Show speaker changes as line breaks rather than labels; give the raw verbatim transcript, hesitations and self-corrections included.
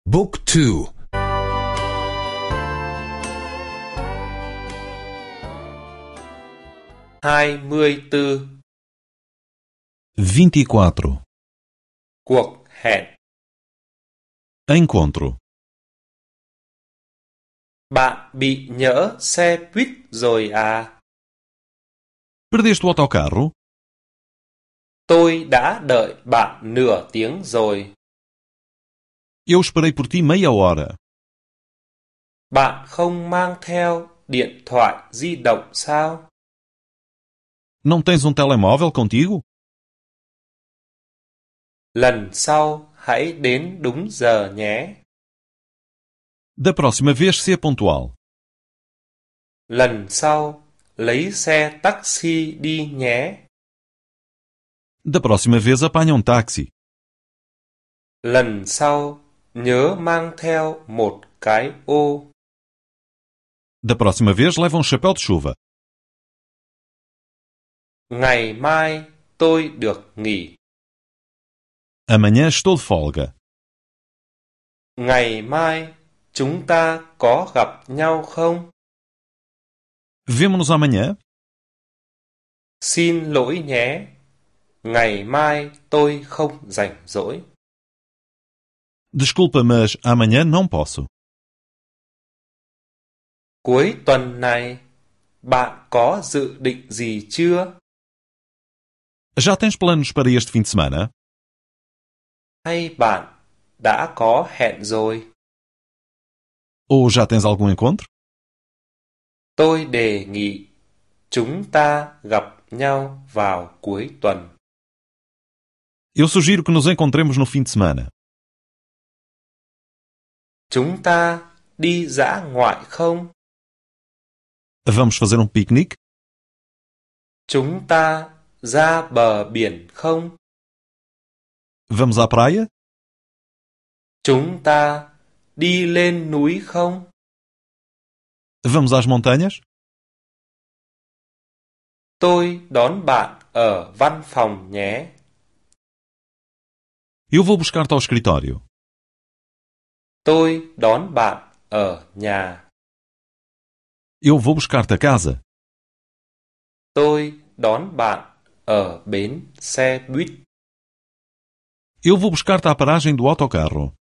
Book two.
hai mươi tư.
vinte e quatro.
Cuộc hẹn.
Encontro.
Bạn bị nhỡ xe buýt rồi à?
Perdeste o autocarro?
Tôi đã đợi bạn nửa tiếng rồi.
Eu esperei por ti meia hora.
Bạn không mang theo điện thoại di động sao?
Não tens um telemóvel contigo?
Lần sau hãy đến đúng giờ nhé.
Da próxima vez ser puntual.
Lần sau lấy xe taxi đi nhé.
Da próxima vez apanha um táxi.
Lần sau nhớ mang theo một cái ô.
Da próxima vez leva um chapéu de chuva.
Ngày mai tôi được nghỉ.
Amanhã estou de folga.
Ngày mai chúng ta có gặp nhau không?
Vemo-nos amanhã?
Xin lỗi nhé. Ngày mai tôi không rảnh rỗi.
Desculpa, mas amanhã não posso.
Cuối tuần này, bạn có dự định gì chưa?
Já tens planos para este fim de semana?
Hay bạn đã có hẹn rồi?
Ou já tens algum encontro?
Tôi đề nghị chúng ta gặp nhau vào cuối tuần.
Eu sugiro que nos encontremos no fim de semana.
Chúng ta đi dã ngoại không?
Vamos fazer um piquenique?
Chúng ta ra bờ biển không?
Vamos à praia?
Chúng ta đi lên núi không?
Vamos às montanhas?
Tôi đón bạn ở văn phòng nhé.
Eu vou buscar-te ao escritório.
Tôi đón bạn ở nhà.
Eu vou buscar-te a casa.
Tôi đón bạn ở bến xe buýt.
Eu vou buscar-te à paragem do autocarro.